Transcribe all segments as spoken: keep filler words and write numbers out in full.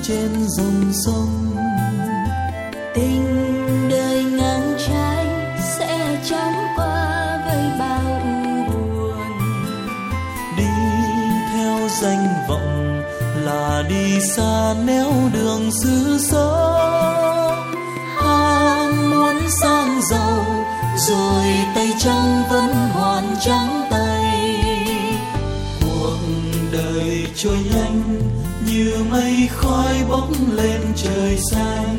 trên dòng sông. Tình đời ngang trái sẽ chóng qua với bao u buồn. Đi theo danh vọng là đi xa néo đường xứ sống. Ham muốn sang giàu rồi tay trắng vẫn hoàn trắng tay. Cuộc đời trôi nhanh như mây khói bốc lên trời xanh.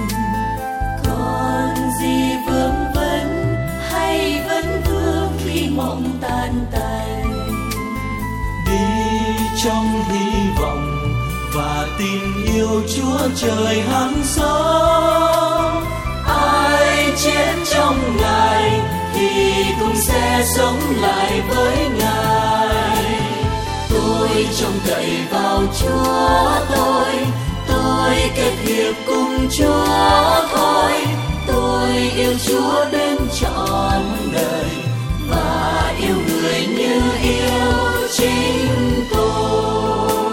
Còn gì vương vấn hay vẫn vương khi mộng tan tành. Đi trong hy vọng và tin yêu Chúa trời hàng sống. Ai chết trong Ngài thì cũng sẽ sống lại với Ngài. Tôi trông cậy vào Chúa tôi, tôi kết hiệp cùng Chúa thôi. Tôi yêu Chúa đến trọn đời và yêu người như yêu chính tôi.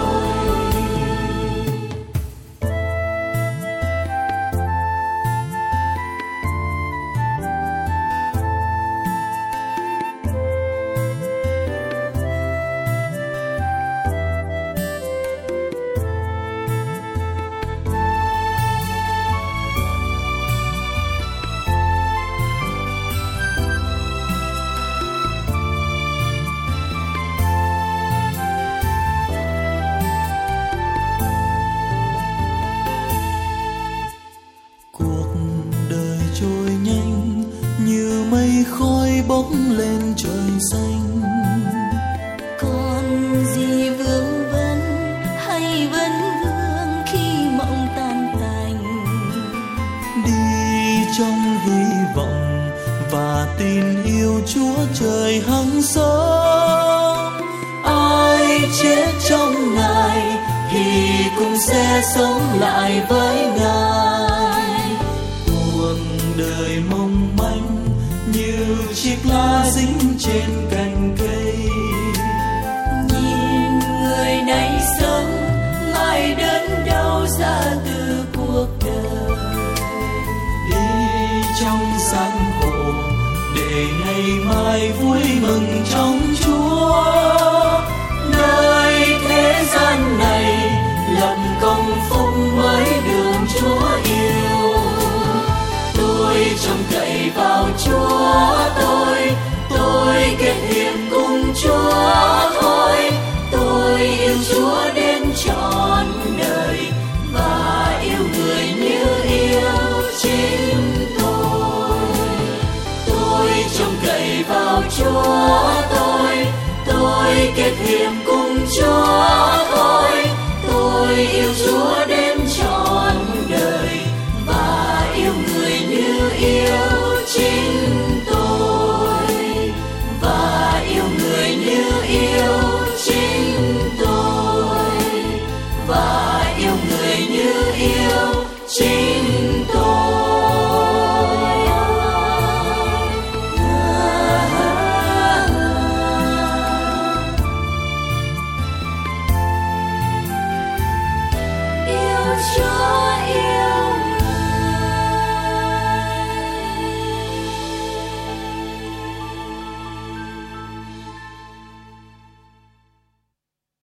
Mây khói bốc lên trời xanh. Còn gì vương vấn hay vẫn vương khi mộng tan tành. Đi trong hy vọng và tin yêu Chúa trời hằng sống. Ai chết trong Ngài thì cũng sẽ sống lại với Ngài. Cuộc đời mong manh như chiếc lá dính trên cành cây. Nhìn người này sống mai đớn đau ra từ cuộc đời. Đi trong gian khổ để ngày mai vui mừng trong Chúa. Nơi thế gian này lập công phúc mới đường Chúa yêu. Tôi trông cậy vào Chúa tôi, tôi kết hiệp cùng Chúa thôi. Tôi yêu Chúa đến trọn đời và yêu người như yêu chính tôi. Tôi trông cậy vào Chúa tôi, tôi kết hiệp cùng Chúa thôi. Tôi yêu Chúa đến